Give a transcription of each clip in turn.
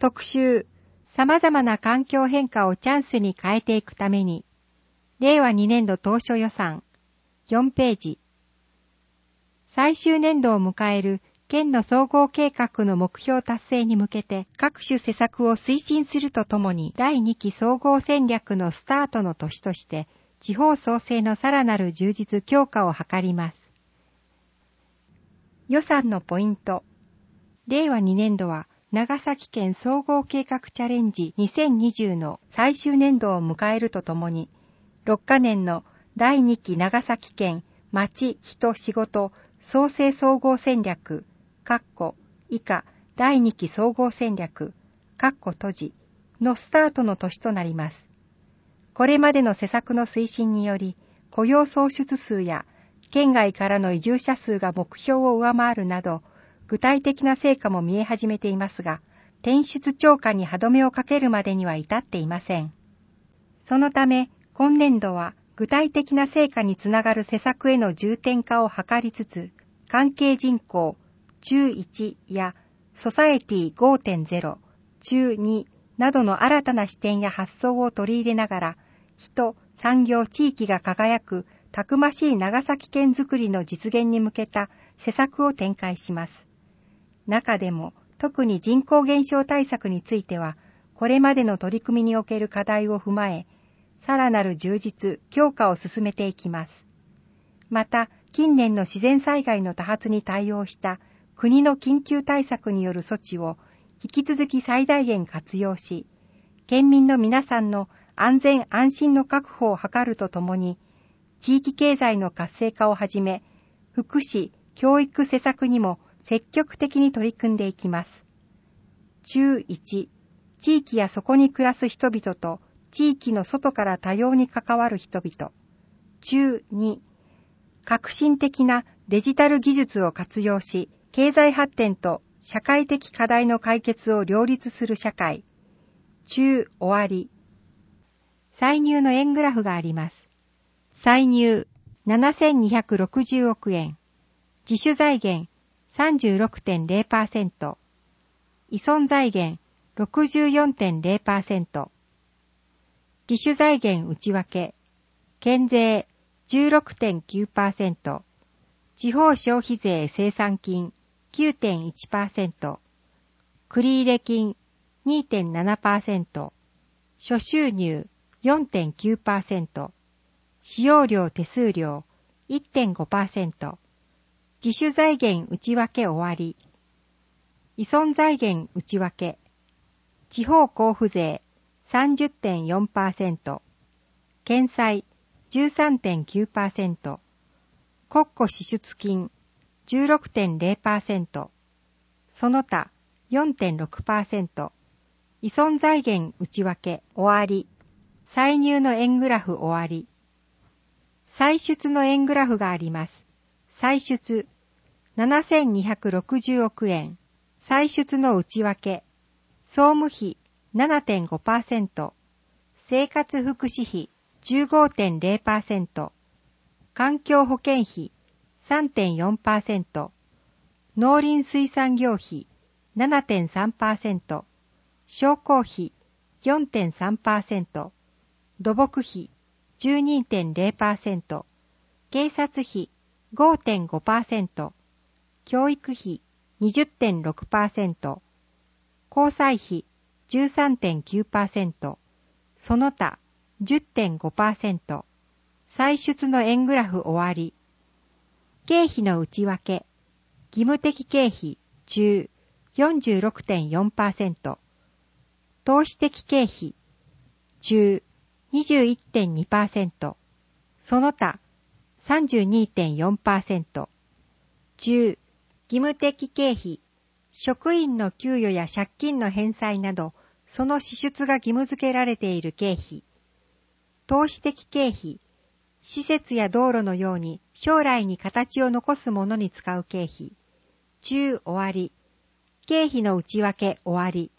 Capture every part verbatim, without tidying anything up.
特集、様々な環境変化をチャンスに変えていくために、れいわにねんど当初予算、よんページ。最終年度を迎える県の総合計画の目標達成に向けて各種施策を推進するとともに、だいにき総合戦略のスタートの年として、地方創生のさらなる充実強化を図ります。予算のポイント。れいわにねんどは、長崎県総合計画チャレンジにせんにじゅうの最終年度を迎えるとともに、ろっかねんのだいにき長崎県町人仕事創生総合戦略、以下だいにき総合戦略、閉じのスタートの年となります。これまでの施策の推進により、雇用創出数や県外からの移住者数が目標を上回るなど、具体的な成果も見え始めていますが、転出超過に歯止めをかけるまでには至っていません。そのため、今年度は具体的な成果につながる施策への重点化を図りつつ、関係人口中いちやソサエティ ごてんゼロ、中になどの新たな視点や発想を取り入れながら、人、産業、地域が輝くたくましい長崎県づくりの実現に向けた施策を展開します。中でも特に人口減少対策については、これまでの取り組みにおける課題を踏まえ、さらなる充実、強化を進めていきます。また、近年の自然災害の多発に対応した国の緊急対策による措置を引き続き最大限活用し、県民の皆さんの安全安心の確保を図るとともに、地域経済の活性化をはじめ、福祉、教育施策にも積極的に取り組んでいきます。中いち、地域やそこに暮らす人々と地域の外から多様に関わる人々。中に、革新的なデジタル技術を活用し、経済発展と社会的課題の解決を両立する社会。中終わり。歳入の円グラフがあります。歳入ななせんにひゃくろくじゅうおくえん。自主財源 さんじゅうろくてんゼロパーセント。依存財源 ろくじゅうよんてんゼロパーセント。自主財源内訳。県税 じゅうろくてんきゅうパーセント。地方消費税生産金 きゅうてんいちパーセント。繰入金 にてんななパーセント。諸収入 よんてんきゅうパーセント。使用料手数料 いってんごパーセント。自主財源内訳終わり。依存財源内訳。地方交付税 さんじゅってんよんパーセント。県債 じゅうさんてんきゅうパーセント。国庫支出金 じゅうろくてんゼロパーセント。その他 よんてんろくパーセント。依存財源内訳終わり。歳入の円グラフ終わり。歳出の円グラフがあります。歳出ななせんにひゃくろくじゅうおくえん。歳出の内訳。総務費 ななてんごパーセント。生活福祉費 じゅうごてんゼロパーセント。環境保険費 さんてんよんパーセント。農林水産業費 ななてんさんパーセント。商工費 よんてんさんパーセント。土木費 じゅうにてんゼロパーセント。警察費 ごてんごパーセント。教育費 にじゅってんろくパーセント。交際費 じゅうさんてんきゅうパーセント。その他 じゅってんごパーセント。歳出の円グラフ終わり。経費の内訳。義務的経費中 よんじゅうろくてんよんパーセント。投資的経費中 にじゅういってんにパーセント。その他 さんじゅうにてんよんパーセント。中、義務的経費、職員の給与や借金の返済など、その支出が義務付けられている経費。投資的経費、施設や道路のように将来に形を残すものに使う経費。中終わり。経費の内訳終わり。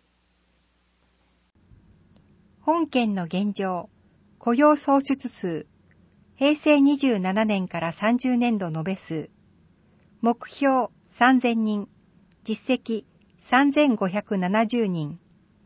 本件の現状、雇用創出数、平成にじゅうななねんからさんじゅうねんど延べ数、目標さんぜんにん、実績さんぜんごひゃくななじゅうにん、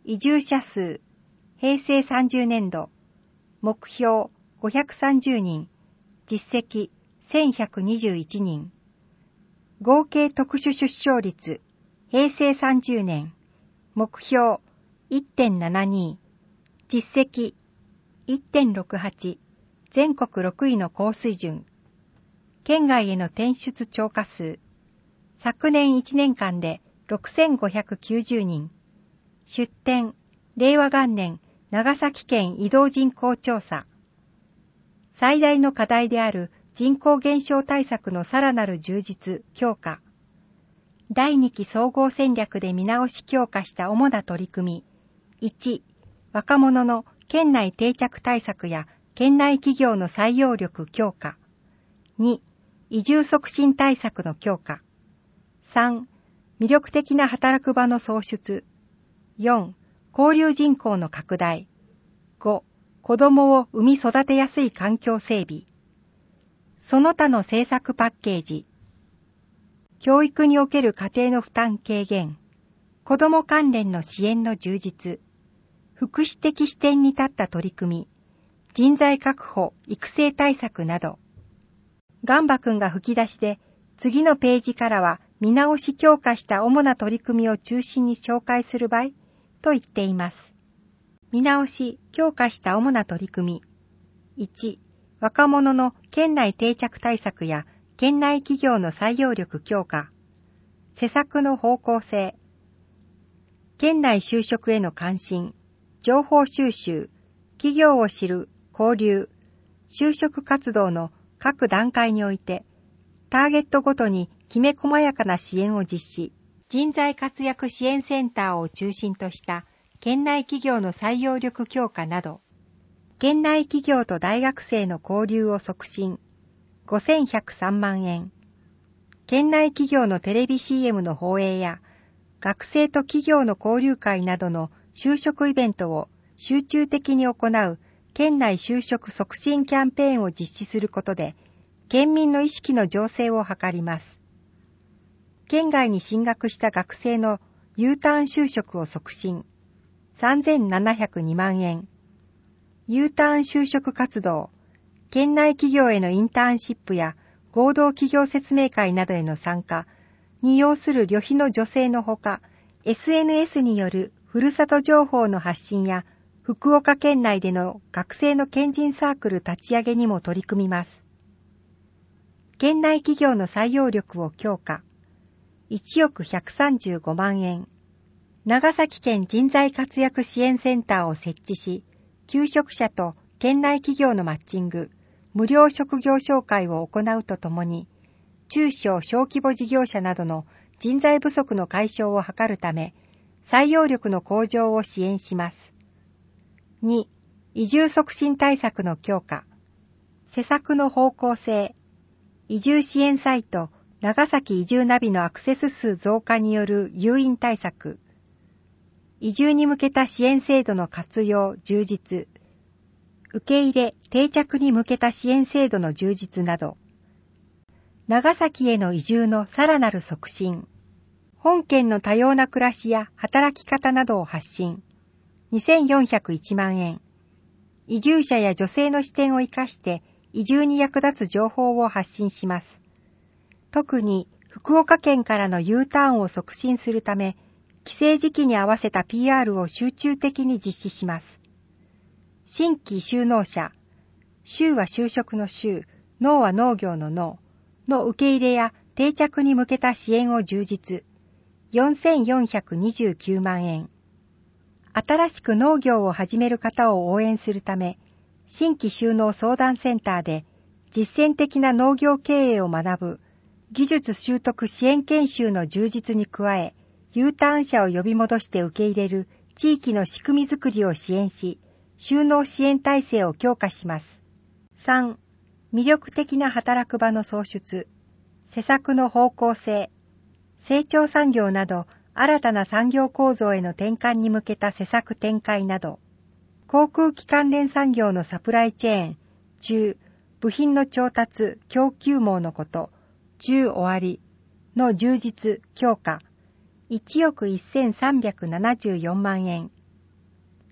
移住者数、平成さんじゅうねんど、目標ごひゃくさんじゅうにん、実績せんひゃくにじゅういちにん。合計特殊出生率、平成さんじゅうねん、目標 いってんななに、実績 いってんろくはち、全国ろくいの高水準。県外への転出超過数、昨年いちねんかんでろくせんごひゃくきゅうじゅうにん。出展、令和元年長崎県移動人口調査。最大の課題である人口減少対策のさらなる充実・強化。だいにき総合戦略で見直し強化した主な取り組み。いち、若者の県内定着対策や県内企業の採用力強化。に、移住促進対策の強化。さん、魅力的な働く場の創出。よん、交流人口の拡大。ご、子供を産み育てやすい環境整備。その他の政策パッケージ。教育における家庭の負担軽減。子ども関連の支援の充実。福祉的視点に立った取り組み。人材確保・育成対策など。ガンバ君が吹き出しで、次のページからは見直し強化した主な取り組みを中心に紹介する場合と言っています。見直し、強化した主な取り組み。いち、若者の県内定着対策や県内企業の採用力強化。施策の方向性。県内就職への関心、情報収集、企業を知る、交流、就職活動の各段階において、ターゲットごとにきめ細やかな支援を実施。人材活躍支援センターを中心とした県内企業の採用力強化など、県内企業と大学生の交流を促進、ごせんひゃくさんまんえん。県内企業のテレビ シーエム の放映や、学生と企業の交流会などの就職イベントを集中的に行う県内就職促進キャンペーンを実施することで、県民の意識の醸成を図ります。県外に進学した学生の U ターン就職を促進、さんぜんななひゃくにまんえん。U ターン就職活動、県内企業へのインターンシップや合同企業説明会などへの参加に要する旅費の助成のほか、エスエヌエス によるふるさと情報の発信や福岡県内での学生の県人サークル立ち上げにも取り組みます。県内企業の採用力を強化、いちおくひゃくさんじゅうごまんえん。長崎県人材活躍支援センターを設置し、求職者と県内企業のマッチング、無料職業紹介を行うとともに、中小小規模事業者などの人材不足の解消を図るため、採用力の向上を支援します。に、移住促進対策の強化。施策の方向性。移住支援サイト、長崎移住ナビのアクセス数増加による誘引対策。移住に向けた支援制度の活用・充実。受け入れ・定着に向けた支援制度の充実など。長崎への移住のさらなる促進。本県の多様な暮らしや働き方などを発信。にせんよんひゃくいちまんえん。移住者や女性の視点を生かして移住に役立つ情報を発信します。特に福岡県からの U ターンを促進するため、帰省時期に合わせた ピーアール を集中的に実施します。新規就農者、就は就職の就、農は農業の農の受け入れや定着に向けた支援を充実。よんせんよんひゃくにじゅうきゅうまんえん。新しく農業を始める方を応援するため、新規就農相談センターで実践的な農業経営を学ぶ技術習得支援研修の充実に加え、U ターン者を呼び戻して受け入れる地域の仕組みづくりを支援し、就農支援体制を強化します。さん、魅力的な働く場の創出、施策の方向性、成長産業など新たな産業構造への転換に向けた施策展開など、航空機関連産業のサプライチェーン、中、部品の調達、供給網のこと、中終わりの充実、強化、いちおくせんさんびゃくななじゅうよんまんえん、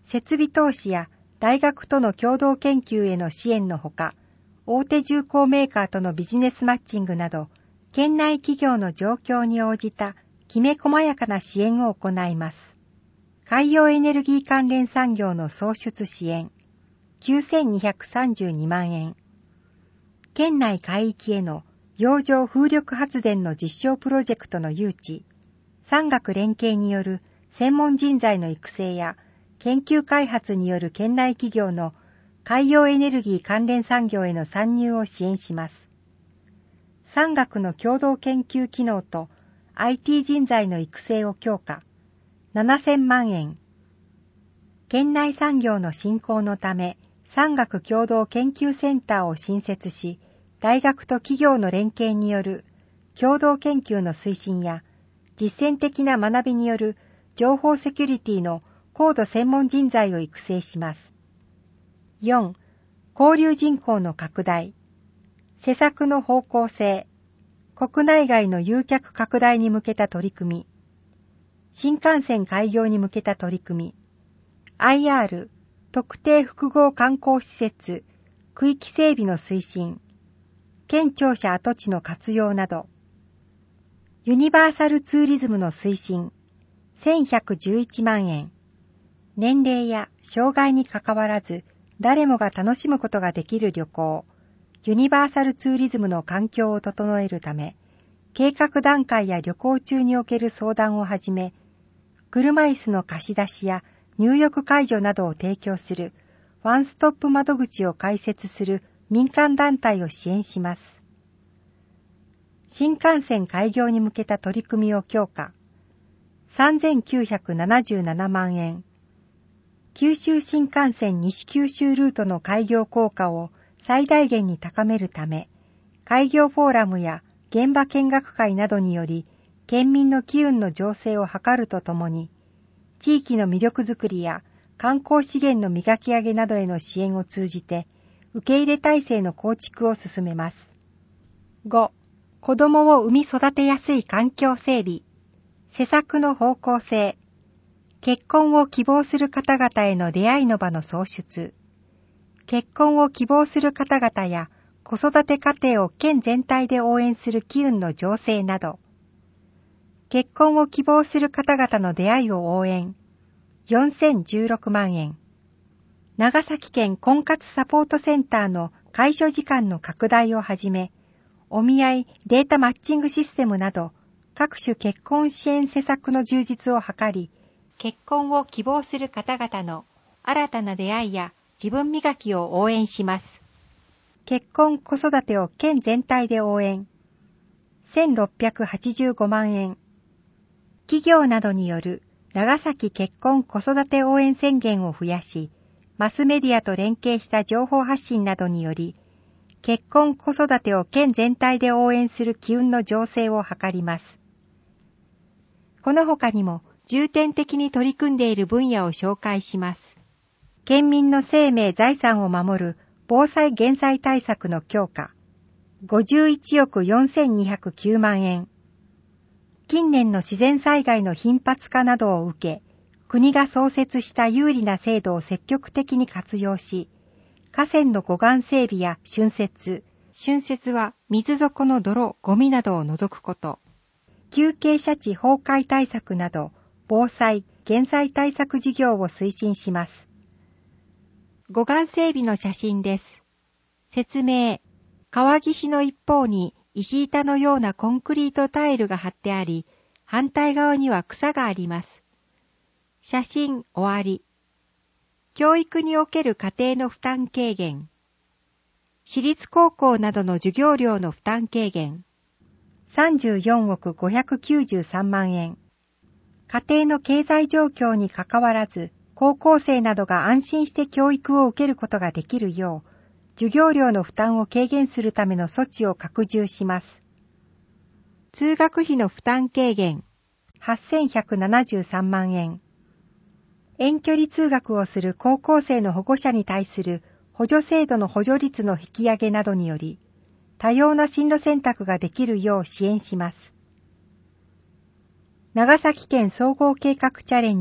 設備投資や大学との共同研究への支援のほか、大手重工メーカーとのビジネスマッチングなど、県内企業の状況に応じたきめ細やかな支援を行います。海洋エネルギー関連産業の創出支援、きゅうせんにひゃくさんじゅうにまんえん。県内海域への洋上風力発電の実証プロジェクトの誘致、産学連携による専門人材の育成や研究開発による県内企業の海洋エネルギー関連産業への参入を支援します。産学の共同研究機能と アイティー 人材の育成を強化、ななせんまんえん。県内産業の振興のため、産学共同研究センターを新設し、大学と企業の連携による共同研究の推進や、実践的な学びによる情報セキュリティの高度専門人材を育成します。よん. 交流人口の拡大。施策の方向性。国内外の誘客拡大に向けた取り組み。新幹線開業に向けた取り組み。アイアール、特定複合観光施設、区域整備の推進。県庁舎跡地の活用など。ユニバーサルツーリズムの推進。せんひゃくじゅういちまんえん。年齢や障害にかかわらず、誰もが楽しむことができる旅行、ユニバーサルツーリズムの環境を整えるため、計画段階や旅行中における相談をはじめ、車椅子の貸し出しや入浴介助などを提供するワンストップ窓口を開設する民間団体を支援します。新幹線開業に向けた取り組みを強化、さんぜんきゅうひゃくななじゅうななまんえん。九州新幹線西九州ルートの開業効果を最大限に高めるため、開業フォーラムや現場見学会などにより、県民の機運の醸成を図るとともに、地域の魅力づくりや観光資源の磨き上げなどへの支援を通じて、受け入れ体制の構築を進めます。ご. 子どもを産み育てやすい環境整備。施策の方向性。結婚を希望する方々への出会いの場の創出。結婚を希望する方々や子育て家庭を県全体で応援する機運の醸成など。結婚を希望する方々の出会いを応援。よんせんじゅうろくまんえん。長崎県婚活サポートセンターの開所時間の拡大をはじめ、お見合いデータマッチングシステムなど各種結婚支援施策の充実を図り、結婚を希望する方々の新たな出会いや自分磨きを応援します。結婚子育てを県全体で応援。せんろっぴゃくはちじゅうごまんえん。企業などによる長崎結婚子育て応援宣言を増やし、マスメディアと連携した情報発信などにより、結婚子育てを県全体で応援する機運の醸成を図ります。この他にも、重点的に取り組んでいる分野を紹介します。県民の生命財産を守る防災減災対策の強化、ごじゅういちおくよんせんにひゃくきゅうまんえん。近年の自然災害の頻発化などを受け、国が創設した有利な制度を積極的に活用し、河川の護岸整備や浚渫、浚渫は水底の泥、ゴミなどを除くこと、急傾斜地崩壊対策など、防災・減災対策事業を推進します。護岸整備の写真です。説明。川岸の一方に石板のようなコンクリートタイルが張ってあり、反対側には草があります。写真終わり。教育における家庭の負担軽減。私立高校などの授業料の負担軽減。さんじゅうよんおくごひゃくきゅうじゅうさんまんえん。家庭の経済状況にかかわらず、高校生などが安心して教育を受けることができるよう、授業料の負担を軽減するための措置を拡充します。通学費の負担軽減、はっせんひゃくななじゅうさんまんえん。遠距離通学をする高校生の保護者に対する補助制度の補助率の引き上げなどにより、多様な進路選択ができるよう支援します。長崎県総合計画チャレンジ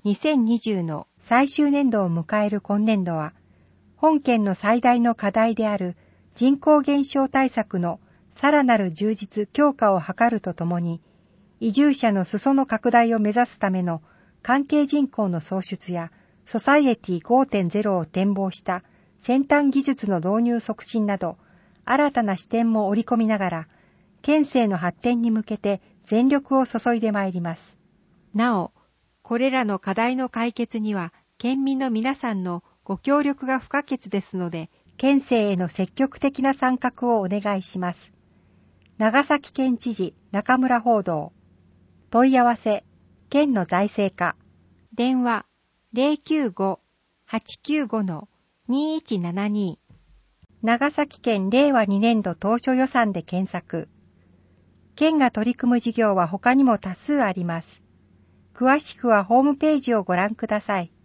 にせんにじゅうの最終年度を迎える今年度は、本県の最大の課題である人口減少対策のさらなる充実強化を図るとともに、移住者の裾野拡大を目指すための関係人口の創出やソサイエティ ごてんゼロ を展望した先端技術の導入促進など、新たな視点も織り込みながら、県政の発展に向けて全力を注いでまいります。なお、これらの課題の解決には、県民の皆さんのご協力が不可欠ですので、県政への積極的な参画をお願いします。長崎県知事中村報道。問い合わせ、県の財政課。電話 ゼロきゅうご はちきゅうご にいちななに。長崎県令和にねんど当初予算で検索。県が取り組む事業は他にも多数あります。詳しくはホームページをご覧ください。